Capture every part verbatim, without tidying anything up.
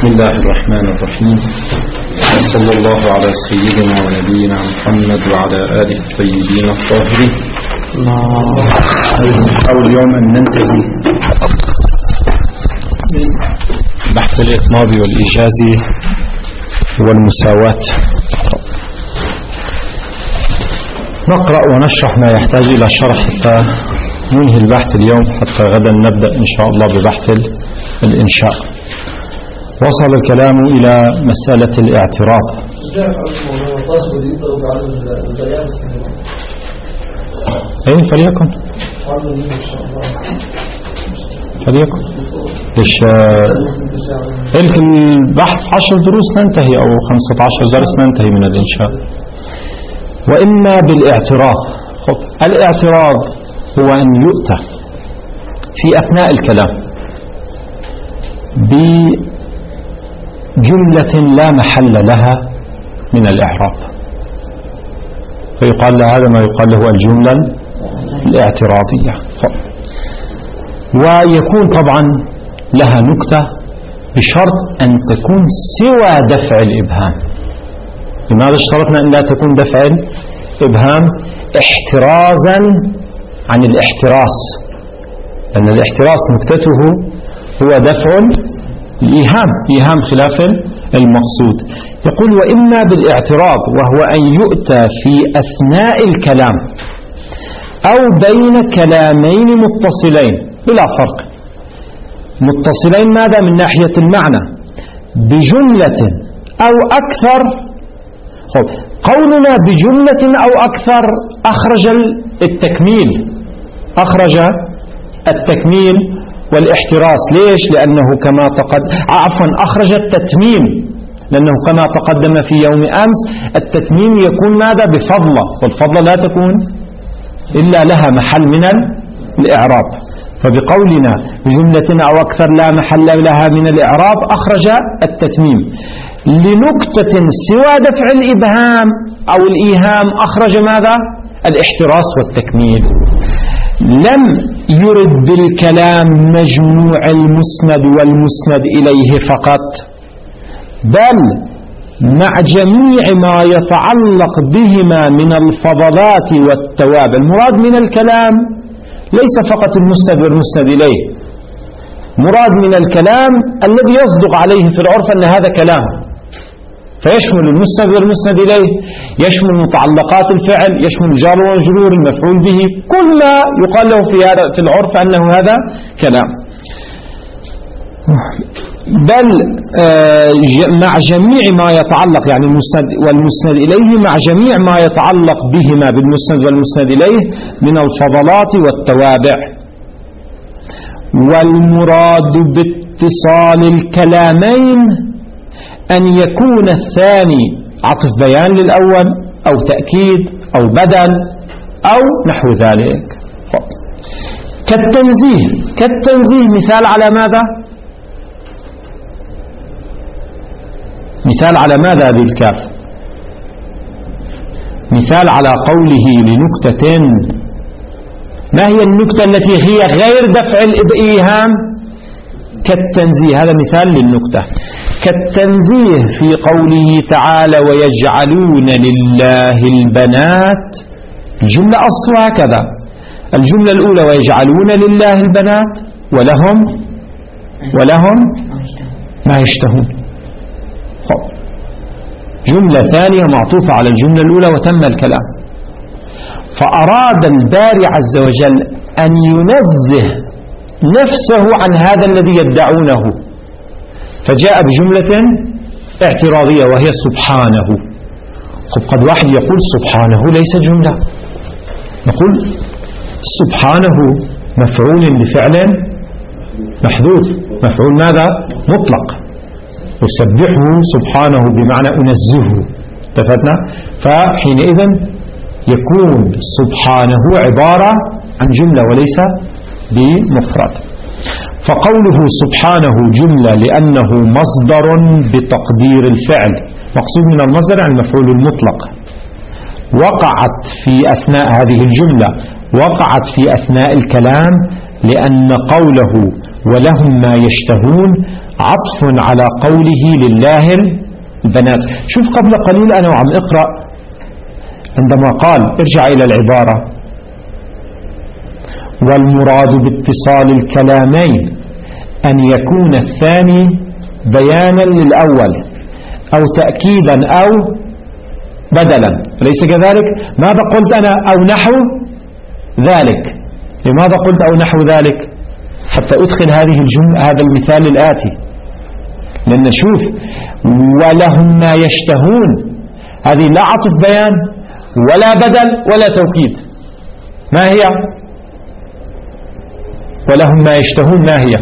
بسم الله الرحمن الرحيم، وصلى الله على سيدنا ونبينا محمد وعلى آله الطيبين الطاهرين. نحاول اليوم أن ننتهي من بحث الإطناب والإيجازي والمساواة. نقرأ ونشرح ما يحتاج إلى شرح حتى ننهي البحث اليوم، حتى غدا نبدأ إن شاء الله ببحث الإنشاء. وصل الكلام إلى مسألة الاعتراض. أي فليكن فليكن ليش يمكن البحث عشر دروس ننتهي أو خمسة عشر درس ننتهي من الإنشاء. وإما بالاعتراض. الاعتراض هو أن يؤتى في أثناء الكلام بجملة لا محل لها من الإعراب، فيقال له هذا ما يقال له الجملة الاعتراضية. ويكون طبعا لها نكتة بشرط أن تكون سوى دفع الإبهام. لماذا اشترطنا أن لا تكون دفع الإبهام؟ احترازا عن الاحتراس، لأن الاحتراس نكتته هو دفع الإيهام، إيهام خلاف المقصود. يقول وإما بالاعتراض، وهو أن يؤتى في أثناء الكلام أو بين كلامين متصلين بلا فرق. متصلين ماذا؟ من ناحية المعنى، بجملة أو أكثر. قولنا بجملة أو أكثر أخرج التكميل، أخرج التكميل والاحتراس. ليش؟ لأنه كما تقدم عفوا أخرج التتميم، لأنه كما تقدم في يوم أمس التتميم يكون ماذا؟ بفضلة، والفضلة لا تكون إلا لها محل من الإعراب. فبقولنا بجملة أو أكثر لا محل لها من الإعراب أخرج التتميم. لنكتة سوى دفع الإبهام أو الإيهام أخرج ماذا؟ الاحتراس والتكميل. لم يرد بالكلام مجموع المسند والمسند إليه فقط، بل مع جميع ما يتعلق بهما من الفضلات والتوابع. المراد من الكلام ليس فقط المسند والمسند إليه، مراد من الكلام الذي يصدق عليه في العرف أن هذا كلام، فيشمل المسند والمسند إليه، يشمل متعلقات الفعل، يشمل الجار والمجرور، المفعول به، كل ما يقال له في هذا في العرف أنه هذا كلام. بل مع جميع ما يتعلق، يعني المسند والمسند إليه، مع جميع ما يتعلق بهما بالمسند والمسند إليه من الفضلات والتوابع. والمراد باتصال الكلامين أن يكون الثاني عطف بيان للأول أو تأكيد أو بدل أو نحو ذلك. كالتنزيه. كالتنزيه مثال على ماذا؟ مثال على ماذا هذه الكاف؟ مثال على قوله لنكتة. ما هي النكتة التي هي غير دفع الإيهام؟ كالتنزيه، هذا مثال للنكتة. كالتنزيه في قوله تعالى ويجعلون لله البنات. الجملة أصلها كذا، الجملة الأولى ويجعلون لله البنات ولهم ولهم ما يشتهون. جملة ثانية معطوفة على الجملة الأولى وتم الكلام. فأراد الباري عز وجل أن ينزه نفسه عن هذا الذي يدعونه، فجاء بجملة اعتراضية وهي سبحانه. خب قد واحد يقول سبحانه ليس جملة، نقول سبحانه مفعول بفعل محذوف، مفعول ماذا؟ مطلق. أسبحه سبحانه بمعنى أنزهه، اتفقنا؟ فحينئذ يكون سبحانه عبارة عن جملة وليس بمفرد. فقوله سبحانه جملة لأنه مصدر بتقدير الفعل، مقصود من المصدر عن المفعول المطلق. وقعت في أثناء هذه الجملة، وقعت في أثناء الكلام لأن قوله ولهم ما يشتهون عطف على قوله لله البنات. شوف قبل قليل أنا وعم اقرأ عندما قال ارجع إلى العبارة والمراد باتصال الكلامين أن يكون الثاني بيانا للأول أو تأكيدا أو بدلا، ليس كذلك؟ ماذا قلت أنا؟ أو نحو ذلك. لماذا قلت أو نحو ذلك؟ حتى أدخل هذه الجملة، هذا المثال الآتي، لأن شوف ولهم ما يشتهون، هذه لا عطف بيان ولا بدل ولا توكيد. ما هي؟ ولهم ما يشتهون ما هي؟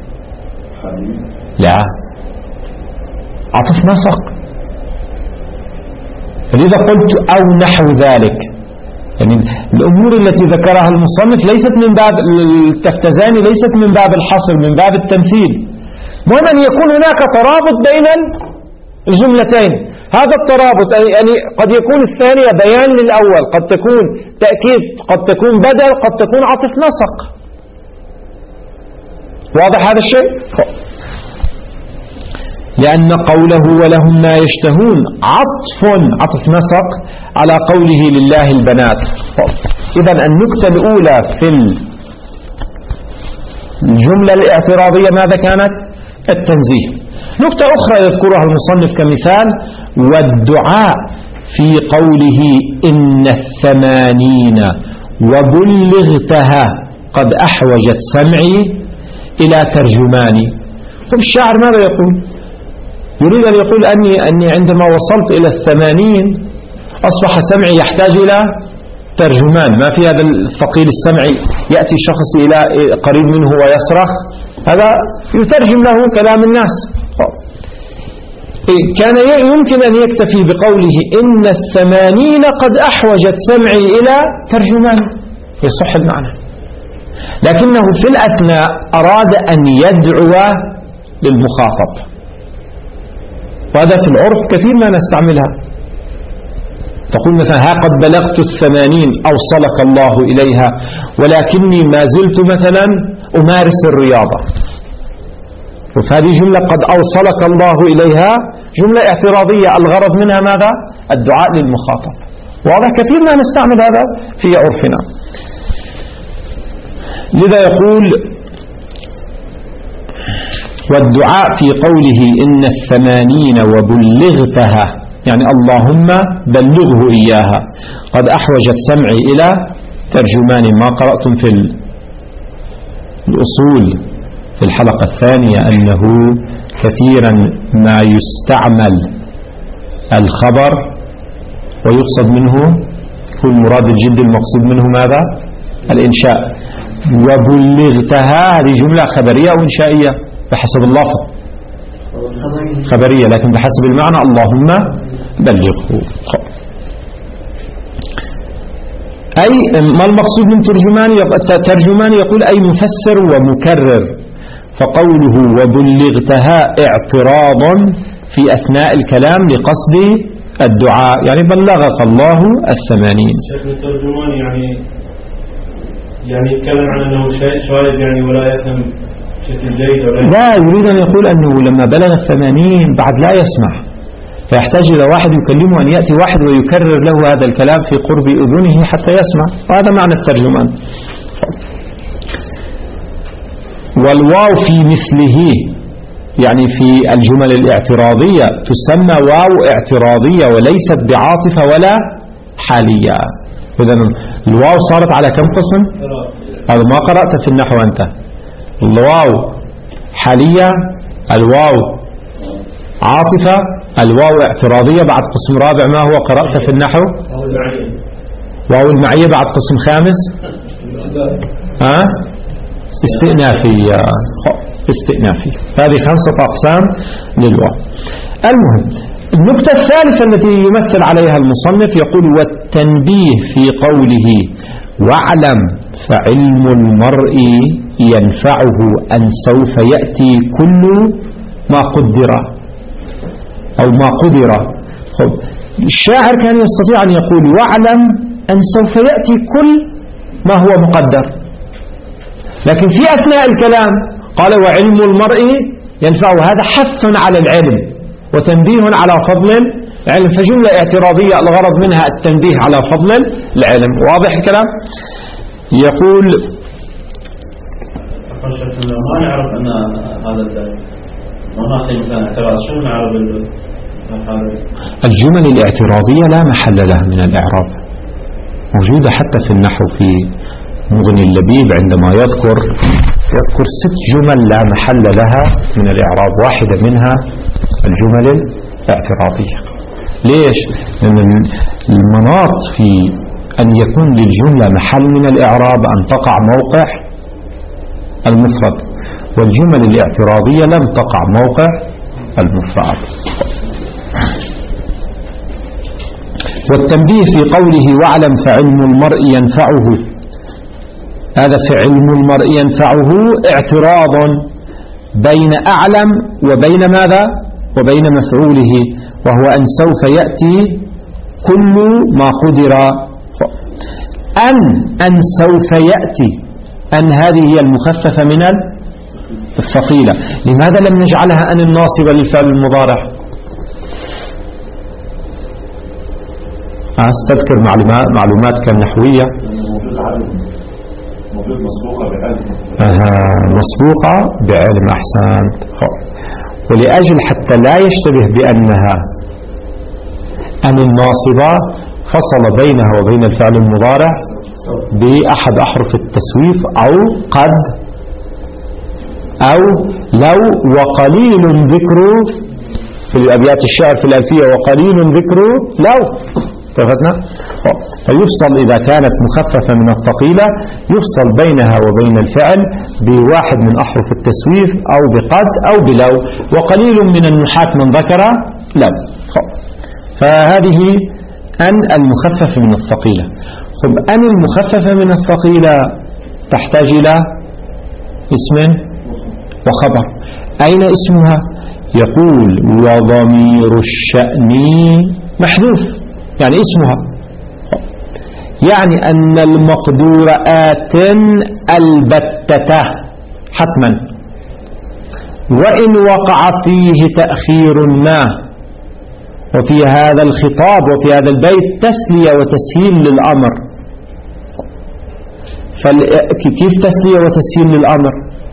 لا، عطف نسق. فلذا قلت أو نحو ذلك، يعني الأمور التي ذكرها المصنف ليست من باب التفتزاني، ليست من باب الحصر، من باب التمثيل. مهم أن يكون هناك ترابط بين الجملتين. هذا الترابط يعني قد يكون الثانية بيان للأول، قد تكون تأكيد، قد تكون بدل، قد تكون عطف نسق. واضح هذا الشيء؟ لأن قوله ولهم ما يشتهون عطف عطف نسق على قوله لله البنات. إذن النكتة الأولى في الجملة الاعتراضية ماذا كانت؟ التنزيه. نكتة أخرى يذكرها المصنف كمثال والدعاء في قوله إن الثمانين وبلغتها قد أحوجت سمعي إلى ترجماني. الشاعر ماذا يقول؟ يريد أن يقول أني, أني عندما وصلت إلى الثمانين أصبح سمعي يحتاج إلى ترجمان. ما في هذا الثقيل السمعي يأتي شخص إلى قريب منه ويصرخ، هذا يترجم له كلام الناس. كان يمكن أن يكتفي بقوله إن الثمانين قد أحوجت سمعي إلى ترجمان يصح المعنى، لكنه في الأثناء أراد أن يدعو للمخاطب، وهذا في العرف كثير ما نستعملها. تقول مثلا ها قد بلغت الثمانين أوصلك الله إليها ولكني ما زلت مثلا أمارس الرياضة، وفهذه جملة قد أوصلك الله إليها جملة اعتراضية الغرض منها ماذا؟ الدعاء للمخاطب. واضح كثير ما نستعمل هذا في عرفنا. لذا يقول والدعاء في قوله إن الثمانين وبلغتها يعني اللهم بلغه إياها قد أحوجت سمعي إلى ترجمان. ما قرأتم في الأصول في الحلقة الثانية أنه كثيرا ما يستعمل الخبر ويقصد منه كل مراد الجد المقصود منه ماذا؟ الإنشاء. وبلغتها هذه جملة خبرية أو إنشائية بحسب اللفظ؟ خبرية، لكن بحسب المعنى اللهم بلغه. أي ما المقصود من ترجمان؟ ترجمان يقول أي مفسر ومكرر. فقوله وبلغتها اعتراض في أثناء الكلام لقصد الدعاء، يعني بلغك الله الثمانين. شكل الترجمان يعني يعني يتكلم عن أنه شاهد يعني ولا يفهم بشكل جيد ولا يفهم. لا، يريد أن يقول أنه لما بلغ الثمانين بعد لا يسمع، فيحتاج إلى واحد يكلمه، أن يأتي واحد ويكرر له هذا الكلام في قرب أذنه حتى يسمع، وهذا معنى الترجمان. والواو في مثله يعني في الجمل الاعتراضية تسمى واو اعتراضية وليست بعاطفة ولا حالية. إذا الواو صارت على كم قسم؟ هذا ما قرأت في النحو أنت. الواو حالية، الواو عاطفة، الواو اعتراضية بعد قسم رابع ما هو قرأت في النحو؟ واو المعية بعد قسم خامس ها؟ استئنافية. استئنافية. هذه خمسة أقسام للواو. المهم النقطة الثالثة التي يمثل عليها المصنف يقول والتنبيه في قوله واعلم فعلم المرء ينفعه أن سوف يأتي كل ما قدر أو ما قدر. الشاعر كان يستطيع أن يقول واعلم أن سوف يأتي كل ما هو مقدر، لكن في أثناء الكلام قال وعلم المرء ينفعه، هذا حث على العلم وتنبيه على فضل العلم، فجملة اعتراضية الغرض منها التنبيه على فضل العلم. واضح الكلام؟ يقول ما نعرف أن هذا ما نعطي مثلا اعتراض، شو نعرف الجمل الاعتراضية لا محل لها من الإعراب، موجودة حتى في النحو في مغني اللبيب عندما يذكر يذكر ست جمل لا محل لها من الإعراب، واحدة منها الجمل الاعتراضية. ليش؟ لأن المناط في أن يكون للجملة محل من الإعراب أن تقع موقع المفرد، والجمل الاعتراضية لم تقع موقع المفرد. والتنبيه في قوله واعلم فعلم المرء ينفعه، هذا فعلم المرء ينفعه اعتراض بين أعلم وبين ماذا؟ وبين مفعوله، وهو أن سوف يأتي كل ما قدر. أن أن سوف يأتي، أن هذه هي المخففة من الثقيلة. لماذا لم نجعلها أن الناصبة للفعل المضارع؟ أستذكر معلومات معلومات كان نحوية. موجود مسبوقة بعلم. أها مسبوقة بعلم، أحسنت. ولأجل حتى لا يشتبه بأنها أن الناصبة فصل بينها وبين الفعل المضارع بأحد أحرف التسويف أو قد أو لو وقليل ذكر في الأبيات الشعر في الألفية، وقليل ذكر لو. اتفقنا؟ فيفصل إذا كانت مخففة من الثقيلة يفصل بينها وبين الفعل بواحد من أحرف التسويف أو بقد أو بلو، وقليل من النحاة من ذكر لو. فهذه أن المخففة من الثقيلة. خب أن المخففة من الثقيلة تحتاج إلى اسم وخبر. أين اسمها؟ يقول وضمير الشأن محذوف، يعني اسمها، يعني أن المقدور آت البتة حتما، وإن وقع فيه تأخير ما. وفي هذا الخطاب وفي هذا البيت تسلية وتسهيل للأمر. كيف تسلية وتسهيل للأمر؟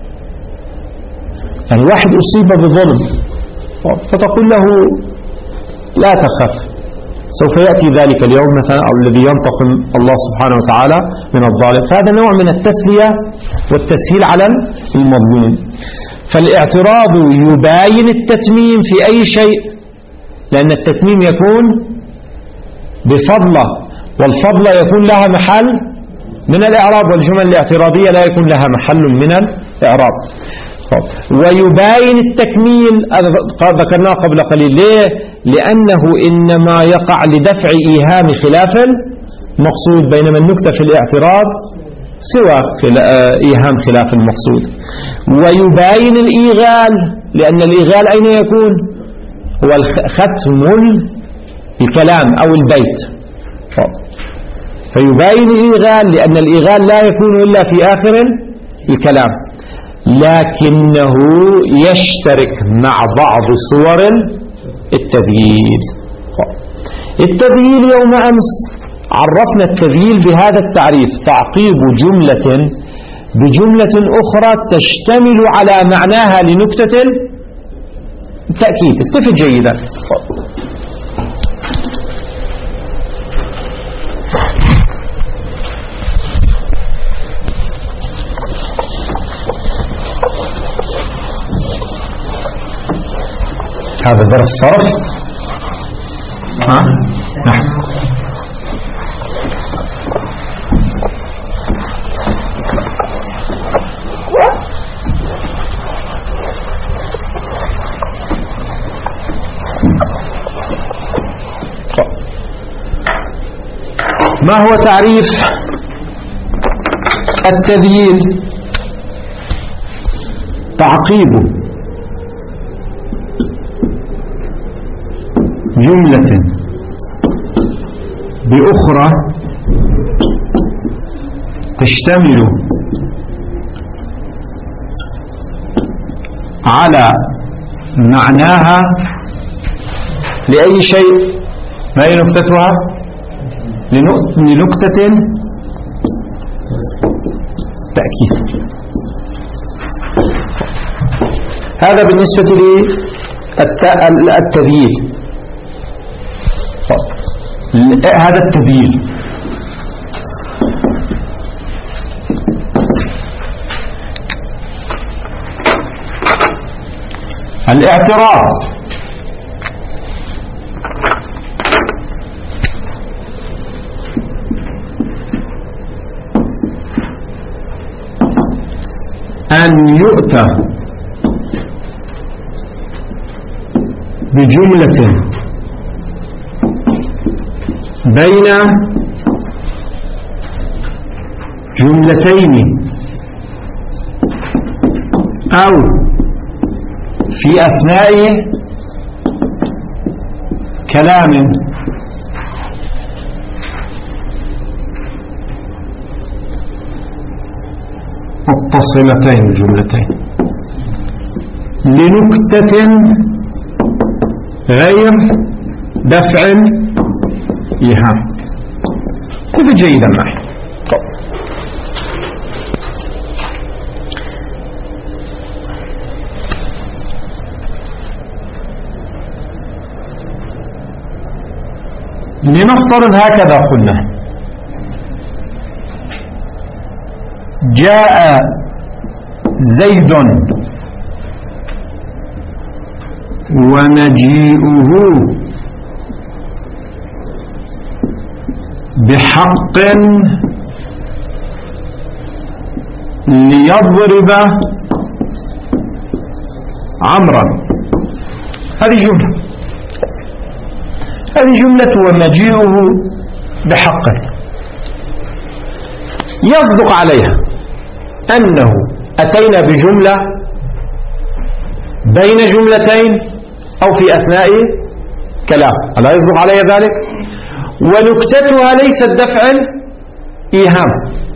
يعني واحد أصيب بظلم فتقول له لا تخف، سوف يأتي ذلك اليوم مثلا، أو الذي ينتقم الله سبحانه وتعالى من الظالم. فهذا نوع من التسلية والتسهيل على المظلوم. فالاعتراض يباين التتميم في أي شيء، لأن التتميم يكون بفضله، والفضل يكون لها محل من الإعراب، والجمل الاعتراضية لا يكون لها محل من الإعراب. ويباين التكميل ذكرناه قبل قليل. ليه؟ لأنه إنما يقع لدفع إيهام خلاف المقصود، بينما النكتة في الاعتراض سوى إيهام خلاف المقصود. ويباين الإيغال، لأن الإيغال أين يكون؟ هو ختم الكلام أو البيت. فيباين الإيغال لأن الإيغال لا يكون إلا في آخر الكلام، لكنه يشترك مع بعض صور التذييل. التذييل يوم أمس عرفنا التذييل بهذا التعريف: تعقيب جملة بجملة أخرى تشتمل على معناها لنكتة التأكيد. التفت جيدا. هذا درس صرف. ها؟ نعم. ما هو تعريف التذييل؟ تعقيب جملة بأخرى تشتمل على معناها لأي شيء. ما هي نكتتها؟ لنكتة تأكيد. هذا بالنسبة للتذييل. هذا التذييل. الاعتراض أن يؤتى بجملة بين جملتين أو في أثناء كلام متصلتين الجملتين لنكتة غير دفع إيهام. كيف جيدا معي؟ لنفترض هكذا قلنا: جاء زيد ومجيئه بحق ليضرب عمرا. هذه جملة هذه جملة ومجيئه بحق يصدق عليها أنه أتينا بجملة بين جملتين أو في أثناء كلام. ألا يصدق عليها ذلك؟ ونكتتها ليست دفع إيهام.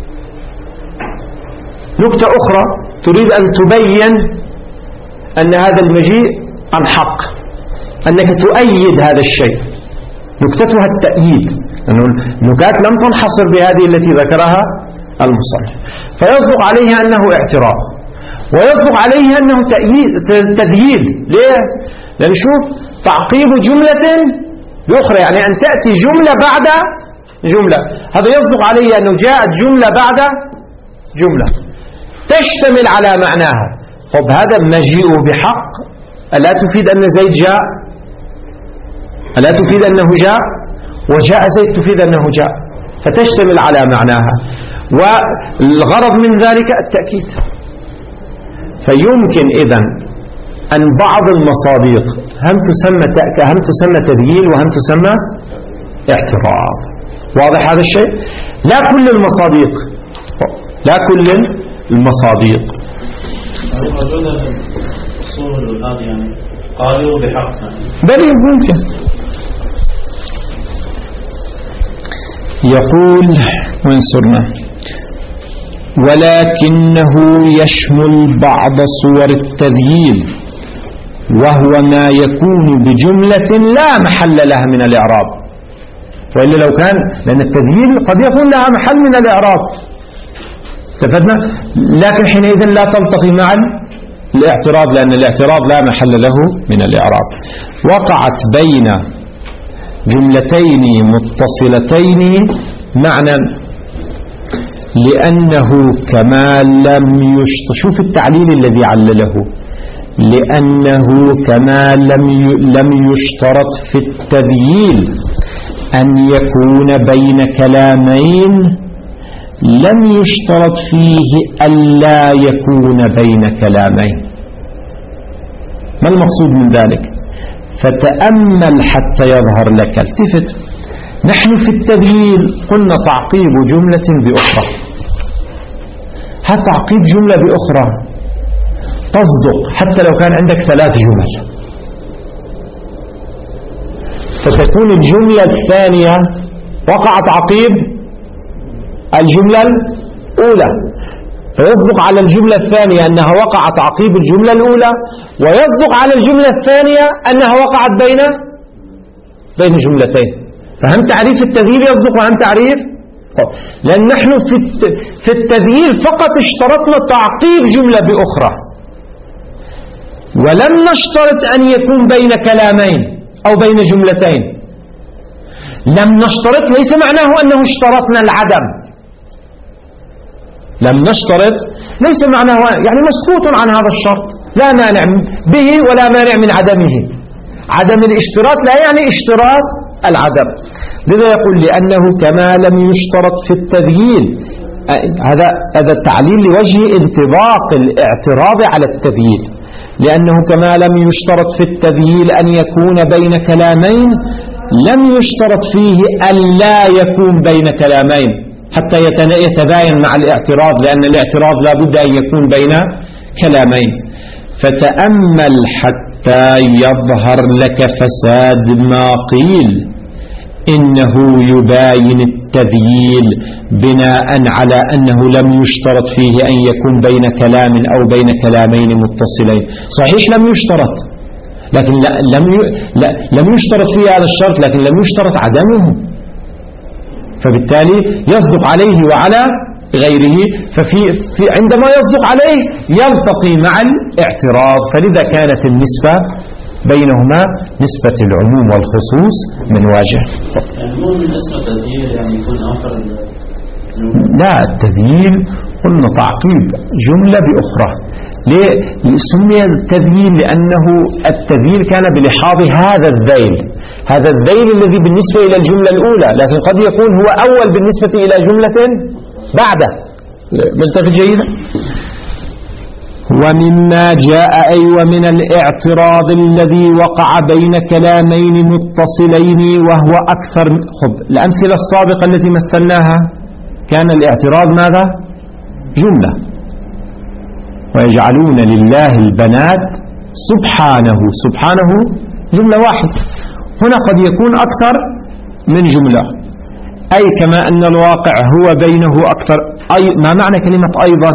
نكتة أخرى تريد أن تبين أن هذا المجيء عن حق، أنك تؤيد هذا الشيء. نكتتها التأييد، لأنه النكات لم تنحصر بهذه التي ذكرها المصنف. فيصدق عليه أنه اعتراض، ويصدق عليه أنه تأييد تذييل. ليه؟ لأن شوف تعقيب جملة بأخرى، يعني أن تأتي جملة بعد جملة. هذا يصدق عليه أنه جاءت جملة بعد جملة تشتمل على معناها. طب هذا مجيء بحق ألا تفيد أن زيد جاء؟ ألا تفيد أنه جاء؟ وجاء زيد تفيد أنه جاء، فتشتمل على معناها. والغرض من ذلك التأكيد. فيمكن إذن أن بعض المصادق هم تسمى هم تسمى تذييل وهم تسمى اعتراض. واضح هذا الشيء؟ لا كل المصادق لا كل المصادق يعني قالوا بحق، بل ممكن. يقول وانصرنا: ولكنه يشمل بعض صور التذييل، وهو ما يكون بجملة لا محل لها من الإعراب. وإلا لو كان، لأن التذييل قد يكون لها محل من الإعراب، استفدنا، لكن حينئذ لا تلتقي مع الاعتراض، لأن الاعتراض لا محل له من الإعراب. وقعت بين جملتين متصلتين معنى، لأنه كما لم يشترط. شوف التعليل الذي علله: لأنه كما لم لم يشترط في التذييل أن يكون بين كلامين، لم يشترط فيه ألا يكون بين كلامين. ما المقصود من ذلك؟ فتأمل حتى يظهر لك. التفت، نحن في التذييل قلنا تعقيب جملة بأخرى. هذا تعقيب جملة بأخرى تصدق حتى لو كان عندك ثلاث جمل، فتكون الجملة الثانية وقع تعقيب الجملة الأولى. فيصدق على الجملة الثانية أنها وقعت عقيب الجملة الأولى، ويصدق على الجملة الثانية أنها وقعت بين بين جملتين. فهم تعريف التذييل يصدق وهم تعريف، لأن نحن في التذييل فقط اشترطنا تعقيب جملة بأخرى، ولم نشترط أن يكون بين كلامين أو بين جملتين. لم نشترط ليس معناه أنه اشترطنا العدم، لم نشترط ليس معناه يعني مسكوت عن هذا الشرط، لا مانع به ولا مانع من عدمه. عدم الاشتراط لا يعني اشتراط العدم. لذا يقول لأنه كما لم يشترط في التذييل، هذا هذا التعليل لوجه انطباق الاعتراض على التذييل، لأنه كما لم يشترط في التذييل أن يكون بين كلامين، لم يشترط فيه أن لا يكون بين كلامين حتى يتباين مع الاعتراض، لأن الاعتراض لا بد أن يكون بين كلامين. فتأمل حتى يظهر لك فساد ما قيل إنه يباين التذييل بناء على أنه لم يشترط فيه أن يكون بين كلام أو بين كلامين متصلين. صحيح لم يشترط، لكن لا لم لا لم يشترط فيه هذا الشرط، لكن لم يشترط عدمه، فبالتالي يصدق عليه وعلى غيره. ففي في عندما يصدق عليه يلتقي مع الاعتراض، فلذا كانت النسبة بينهما نسبة العموم والخصوص من واجه. يعني مو بالنسبة التذييل يعني يكون آخر لا، التذييل قلنا تعقيب جملة بأخرى. ليه سمي التذييل؟ لأنه التذييل كان بلحاظ هذا الذيل، هذا الذيل الذي بالنسبة إلى الجملة الأولى، لكن قد يكون هو أول بالنسبة إلى جملة بعده. ملتفت جيدا. ومما جاء أي ومن الاعتراض الذي وقع بين كلامين متصلين وهو أكثر. خب الأمثلة السابقة التي مثلناها كان الاعتراض ماذا؟ جملة. ويجعلون لله البنات سبحانه، سبحانه جملة واحدة. هنا قد يكون أكثر من جملة، أي كما أن الواقع هو بينه أكثر. أي ما معنى كلمة أيضا؟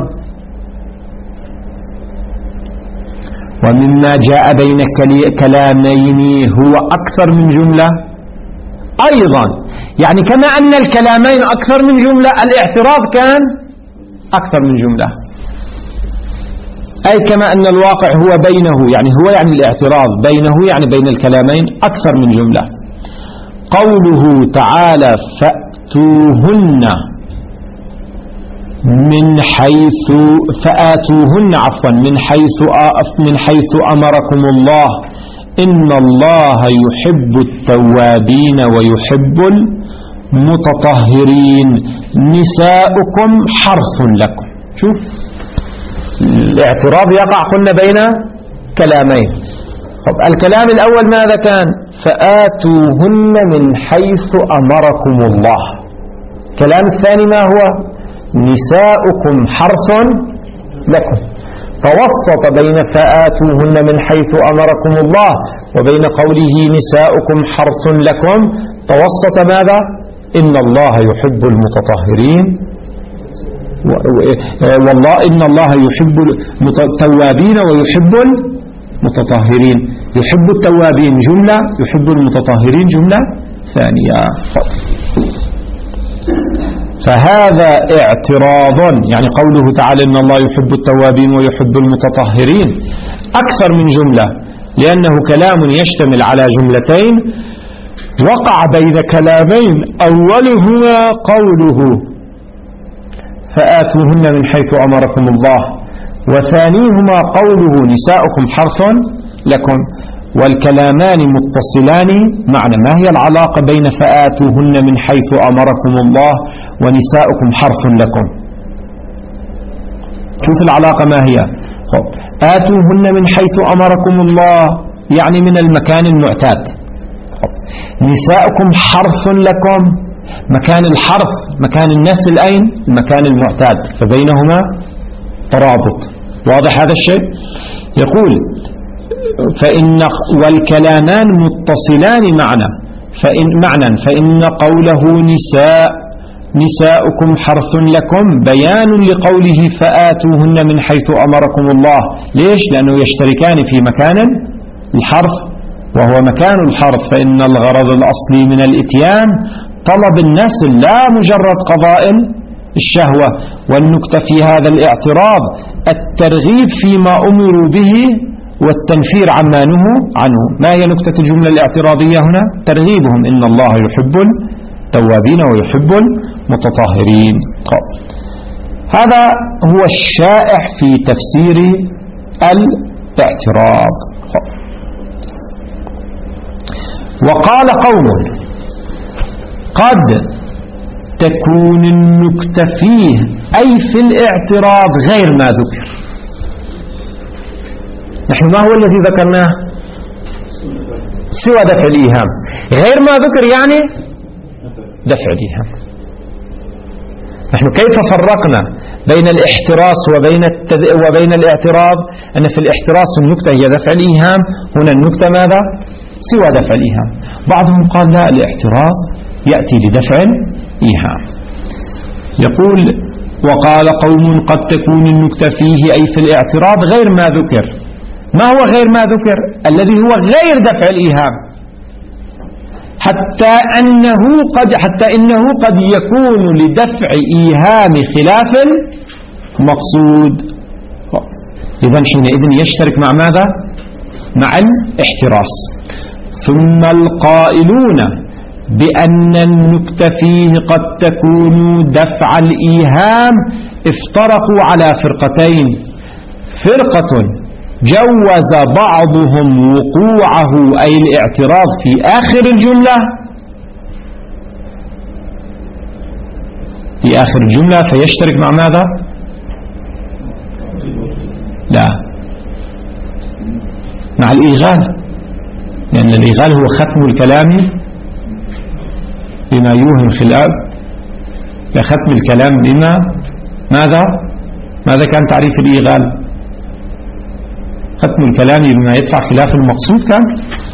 ومما جاء بين كلامين هو أكثر من جملة أيضا، يعني كما أن الكلامين أكثر من جملة الاعتراض كان أكثر من جملة، أي كما أن الواقع هو بينه، يعني هو يعني الاعتراض بينه يعني بين الكلامين أكثر من جملة. قوله تعالى فأتوهن من حيث فآتوهن عفوا من حيث من حيث أمركم الله إن الله يحب التوابين ويحب المتطهرين نساؤكم حرث لكم. شوف الاعتراض يقع قلنا بين كلامين. طب الكلام الأول ماذا كان؟ فآتوهن من حيث أمركم الله. الكلام الثاني ما هو؟ نساؤكم حرث لكم. فوسط بين فآتوهن من حيث أمركم الله وبين قوله نساؤكم حرث لكم، توسط ماذا؟ إن الله يحب المتطهرين، والله إن الله يحب التوابين ويحب المتطهرين. يحب التوابين جملة، يحب المتطهرين جملة ثانية. فهذا اعتراض، يعني قوله تعالى إن الله يحب التوابين ويحب المتطهرين أكثر من جملة، لأنه كلام يشتمل على جملتين وقع بين كلامين، أولهما قوله فآتوهن من حيث أمركم الله، وثانيهما قوله نساؤكم حرث لكم. والكلامان متصلان معنى. ما هي العلاقة بين فآتوهن من حيث أمركم الله ونساؤكم حرث لكم؟ شوف العلاقة ما هي. خب آتوهن من حيث أمركم الله يعني من المكان المعتاد. خب نساؤكم حرث لكم، مكان الحرث مكان النسل أين؟ المكان المعتاد، فبينهما ترابط. واضح هذا الشيء؟ يقول فإن والكلامان متصلان معنى فإن معنى فإن قوله نساء نساؤكم حرث لكم بيان لقوله فآتوهن من حيث أمركم الله. ليش؟ لأنه يشتركان في مكان الحرث وهو مكان الحرث، فإن الغرض الأصلي من الإتيان طلب النسل لا مجرد قضاء الشهوة. والنكتة في هذا الاعتراض الترغيب فيما أمروا به والتنفير عما نهوا عنه. ما هي نكتة الجملة الاعتراضية هنا؟ ترغيبهم إن الله يحب التوابين ويحب المتطهرين. هذا هو الشائع في تفسير الاعتراض. وقال قوم قد تكون النكتة فيه أي في الاعتراض غير ما ذكر. نحن ما هو الذي ذكرناه؟ سوى دفع الإيهام. غير ما ذكر يعني دفع الإيهام. نحن كيف فرقنا بين الاحتراس وبين التذ... وبين الاعتراض؟ أن في الاحتراس النكتة هي دفع الإيهام، هنا النكتة ماذا؟ سوى دفع الإيهام. بعضهم قال لا، الاعتراض يأتي لدفع الإيهام. يقول وقال قوم قد تكون النكتة فيه أي في الاعتراض غير ما ذكر. ما هو غير ما ذكر؟ الذي هو غير دفع الإيهام، حتى أنه قد حتى إنه قد يكون لدفع إيهام خلاف المقصود. إذن حينئذ يشترك مع ماذا؟ مع الاحتراس. ثم القائلون بأن النكتة فيه قد تكون دفع الإيهام افترقوا على فرقتين. فرقة جوز بعضهم وقوعه أي الاعتراض في آخر الجملة في آخر الجملة فيشترك مع ماذا؟ لا، مع الإيغال، لأن الإيغال هو ختم الكلام بما يوهم خلاف، ختم الكلام بما ماذا؟ ماذا كان تعريف الإيغال؟ ختم الكلام بما يدفع خلاف المقصود كان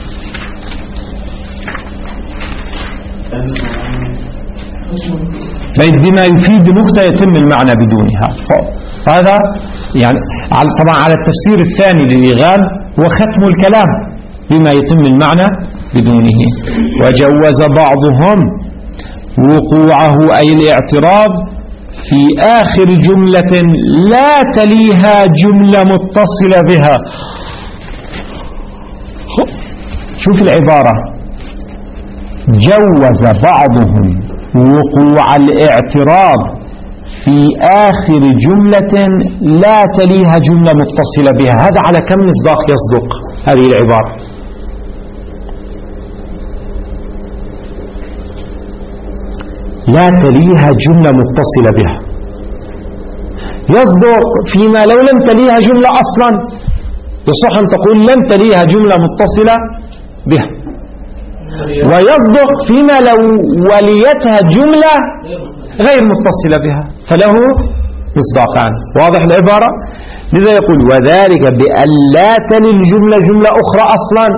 بما يفيد نكتة يتم المعنى بدونها. هذا يعني طبعا على التفسير الثاني للإيغال هو ختم الكلام بما يتم المعنى بدونه. وجوز بعضهم وقوعه أي الاعتراض في آخر جملة لا تليها جملة متصلة بها. شوف العبارة، جوز بعضهم وقوع الاعتراض في آخر جملة لا تليها جملة متصلة بها. هذا على كم مصداق يصدق هذه العبارة؟ لا تليها جملة متصلة بها. يصدق فيما لو لم تليها جملة أصلا، يصح أن تقول لم تليها جملة متصلة بها. ويصدق فيما لو وليتها جملة غير متصلة بها فله مصداقان. واضح العبارة؟ لذا يقول وذلك بأن لا تلي الجملة جملة أخرى أصلا،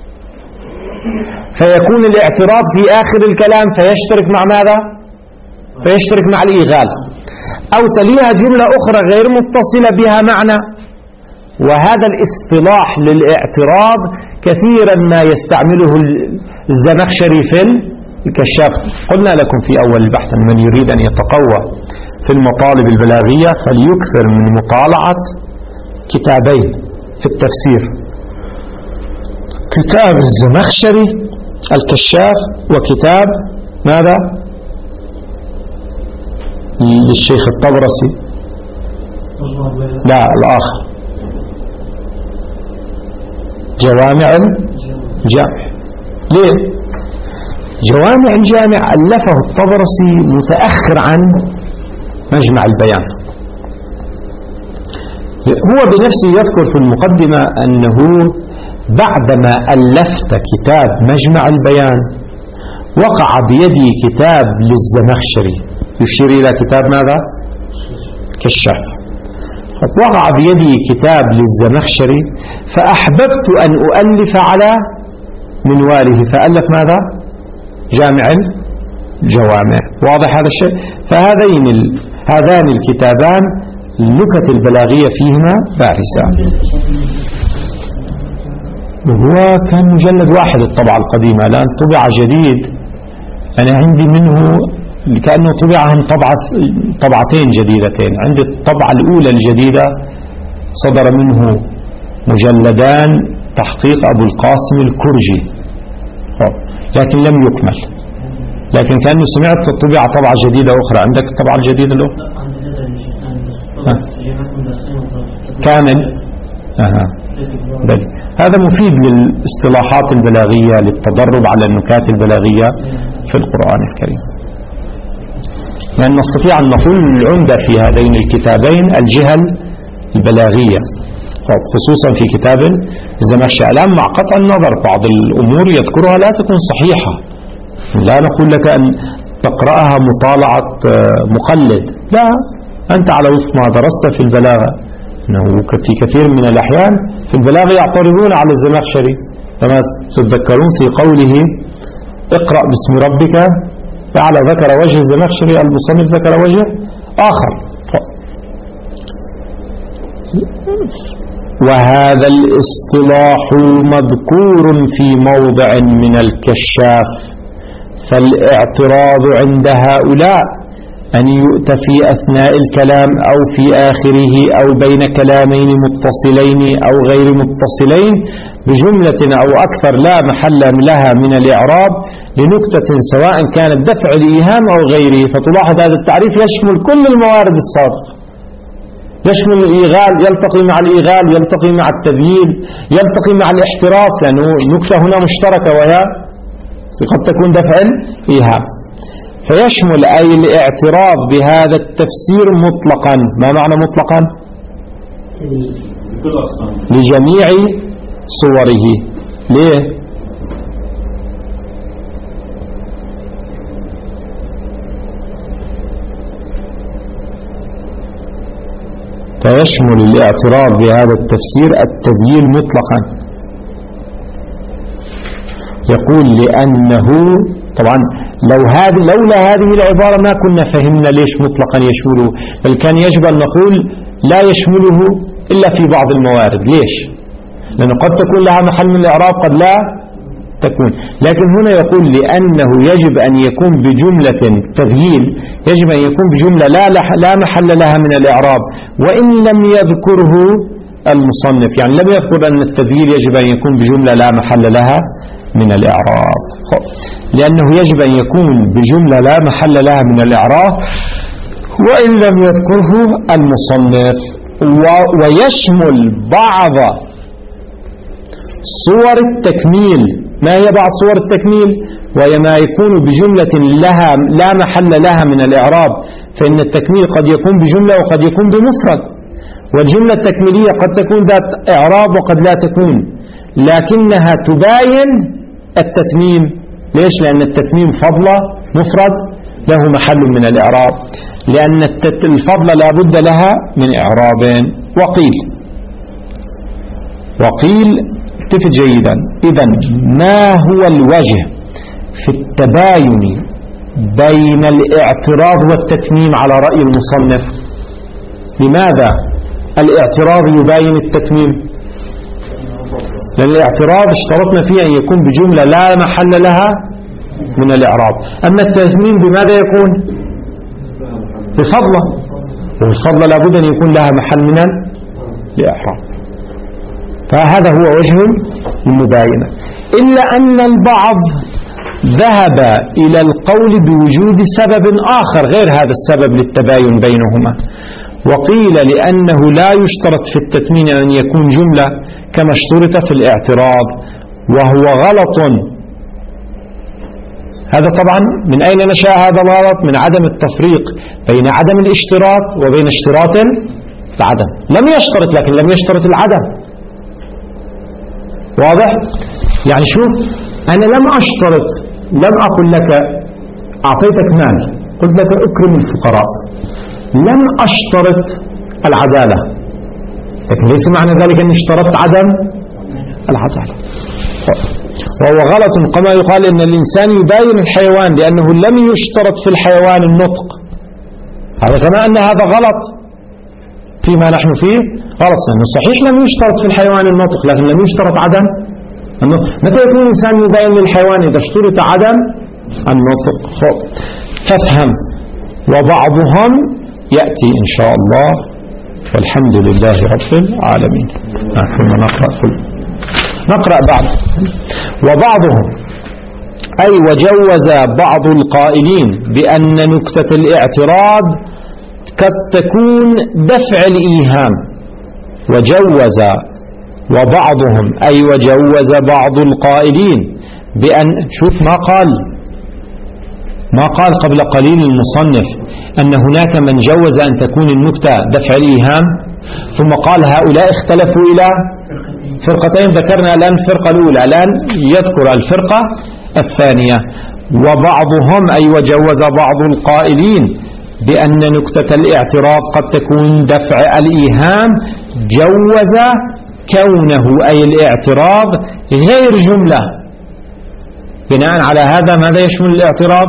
فيكون الاعتراض في آخر الكلام فيشترك مع ماذا؟ فيشترك مع الإيغال. أو تليها جملة أخرى غير متصلة بها معنى. وهذا الاصطلاح للاعتراض كثيرا ما يستعمله الزمخشري في الكشاف. قلنا لكم في أول البحث أن من يريد أن يتقوى في المطالب البلاغية فليكثر من مطالعة كتابين في التفسير، كتاب الزمخشري الكشاف وكتاب ماذا؟ للشيخ الطبرسي، لا الآخر، جوامع الجامع. ليه؟ جوامع الجامع ألفه الطبرسي متأخر عن مجمع البيان. هو بنفسه يذكر في المقدمة أنه بعدما ألفت كتاب مجمع البيان وقع بيدي كتاب للزمخشري يشير إلى كتاب ماذا؟ كشاف. وقع بيدي كتاب للزمخشري فأحببت أن أؤلف على منواله فألف ماذا؟ جامع جوامع. واضح هذا الشيء؟ فهذين ال... هذان الكتابان النكت البلاغية فيهما بارزة. وهو كان مجلد واحد الطبعة القديمة، الآن طبع جديد. أنا عندي منه كأنه طبعهم طبعة طبعتين جديدتين. عندي الطبعة الأولى الجديدة صدر منه مجلدان تحقيق أبو القاسم الكرجي، لكن لم يكمل، لكن كأنه سمعت طبع طبعة جديدة أخرى. عندك الطبعة الجديدة له كامل؟ أها. بل. هذا مفيد للاصطلاحات البلاغية، للتدرب على النكات البلاغية في القرآن الكريم. لأن نستطيع أن نقول العمدة في هذين الكتابين الجهل البلاغية، خصوصا في كتاب الزمخشري. الآن مع قطع النظر بعض الأمور يذكرها لا تكون صحيحة، لا نقول لك أن تقرأها مطالعة مقلد، لا، أنت على وفق ما درست في البلاغة. أنه في كثير من الأحيان في البلاغة يعترضون على الزمخشري، كما تتذكرون في قوله اقرأ باسم ربك فعلى ذكر وجه الزمخشري، المصنف ذكر وجه آخر. وهذا الاصطلاح مذكور في موضع من الكشاف، فالاعتراض عند هؤلاء أن يؤتى في أثناء الكلام أو في آخره أو بين كلامين متصلين أو غير متصلين بجملة أو أكثر لا محل لها من الإعراب لنكتة سواء كانت دفع الإيهام أو غيره. فتلاحظ هذا التعريف يشمل كل الموارد السابقة، يشمل الإيغال، يلتقي مع الإيغال، يلتقي مع التذييل، يلتقي مع الاحتراس، لأنه نكتة هنا مشتركة وهي قد تكون دفع الإيهام. فيشمل أي الاعتراض بهذا التفسير مطلقا. ما معنى مطلقا؟ لجميع صوره. ليه؟ فيشمل الاعتراض بهذا التفسير التذييل مطلقا. يقول لأنه طبعا لو هذه لولا هذه العبارة ما كنا فهمنا ليش مطلقا يشمله، بل كان يجب أن نقول لا يشمله إلا في بعض الموارد. ليش؟ لأنه قد تكون لها محل من الإعراب، قد لا تكون. لكن هنا يقول لأنه يجب أن يكون بجملة تذييل، يجب أن يكون بجملة لا, لا محل لها من الإعراب، وإن لم يذكره المصنف، يعني لم يذكر أن التذييل يجب أن يكون بجملة لا محل لها من الإعراب، لأنه يجب أن يكون بجملة لا محل لها من الإعراب وإن لم يذكره المصنف. ويشمل بعض صور التكميل. ما هي بعض صور التكميل؟ وهي ما يكون بجملة لها لا محل لها من الإعراب، فإن التكميل قد يكون بجملة وقد يكون بمفرد، والجملة التكميلية قد تكون ذات إعراب وقد لا تكون، لكنها تباين التتميم. ليش؟ لأن التتميم فضلة مفرد له محل من الإعراب، لأن الفضلة لا بد لها من إعراب. وقيل وقيل التفت جيدا، إذن ما هو الوجه في التباين بين الاعتراض والتتميم على رأي المصنف؟ لماذا الاعتراض يباين التتميم؟ لأن الاعتراض اشترطنا فيه أن يكون بجملة لا محل لها من الإعراب، أما التتميم بماذا يكون؟ بفضلة، والفضلة لابد أن يكون لها محل من الإعراب. فهذا هو وجه المباينة. إلا أن البعض ذهب إلى القول بوجود سبب آخر غير هذا السبب للتباين بينهما، وقيل لأنه لا يشترط في التتميم أن يكون جملة كما اشترط في الاعتراض، وهو غلط. هذا طبعا من أين نشأ هذا الغلط؟ من عدم التفريق بين عدم الاشتراط وبين اشتراط العدم. لم يشترط، لكن لم يشترط العدم. واضح؟ يعني شوف، أنا لم أشترط، لم أقل لك أعطيتك مال، قلت لك أكرم الفقراء، لم أشترط العدالة، لكن ليس معنى ذلك أني اشترطت عدم العدالة. وهو غلط كما يقال إن الإنسان يباين الحيوان لأنه لم يشترط في الحيوان النطق، هذا كما أن هذا غلط فيما نحن فيه غلط، لأنه صحيح لم يشترط في الحيوان النطق لكن لم يشترط عدم النطق. متى يكون الإنسان يباين للحيوان؟ إذا اشترط عدم النطق. فافهم. وبعضهم يأتي إن شاء الله، والحمد لله رب العالمين. نحن نقرأ كل نقرأ بعض. وبعضهم أي وجوز بعض القائلين بأن نكتة الاعتراض قد تكون دفع الإيهام. وجوز وبعضهم أي وجوز بعض القائلين بأن، شوف ما قال ما قال قبل قليل المصنف أن هناك من جوز أن تكون النكتة دفع الإيهام، ثم قال هؤلاء اختلفوا إلى فرقتين. ذكرنا الآن الفرقة الأولى، الآن يذكر الفرقة الثانية. وبعضهم أي وجوز بعض القائلين بأن نكتة الاعتراض قد تكون دفع الإيهام، جوز كونه أي الاعتراض غير جملة. بناء على هذا ماذا يشمل الاعتراض؟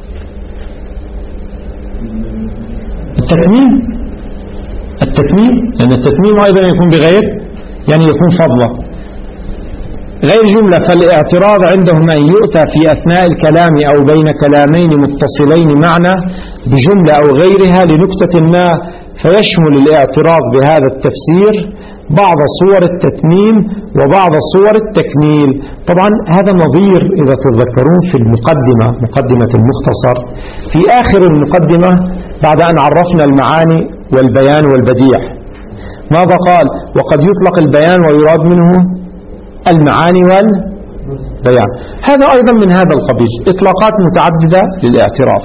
التتميم التتميم لأن التتميم أيضا يكون بغير، يعني يكون فضلا غير جملة. فالاعتراض عندهم أن يؤتى في أثناء الكلام أو بين كلامين متصلين معنى بجملة أو غيرها لنكتة ما، فيشمل الاعتراض بهذا التفسير بعض صور التتميم وبعض صور التكميل. طبعا هذا نظير إذا تتذكرون في المقدمة، مقدمة المختصر، في آخر المقدمة بعد أن عرفنا المعاني والبيان والبديع ماذا قال؟ وقد يطلق البيان ويراد منه المعاني والبيان. هذا أيضا من هذا القبيل، إطلاقات متعددة للاعتراض.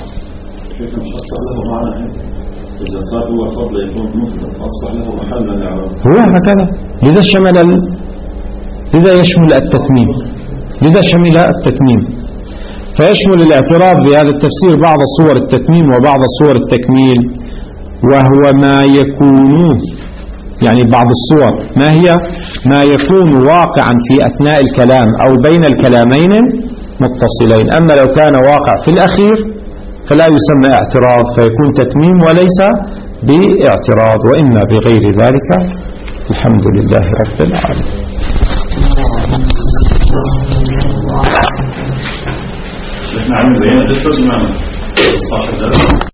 إذا صار هو فضل يكون مفرد أصبح له محل الإعراب، هو هكذا. لذا شمل ال... لذا يشمل التتميم لذا شمل التتميم فيشمل الاعتراض بهذا التفسير بعض صور التتميم وبعض صور التكميل. وهو ما يكون، يعني بعض الصور ما هي؟ ما يكون واقعا في أثناء الكلام أو بين الكلامين متصلين. أما لو كان واقع في الأخير فلا يسمى اعتراض، فيكون تتميم وليس باعتراض، وإما بغير ذلك. الحمد لله رب العالمين. نحن عم بيان الدكتور معنا صاحب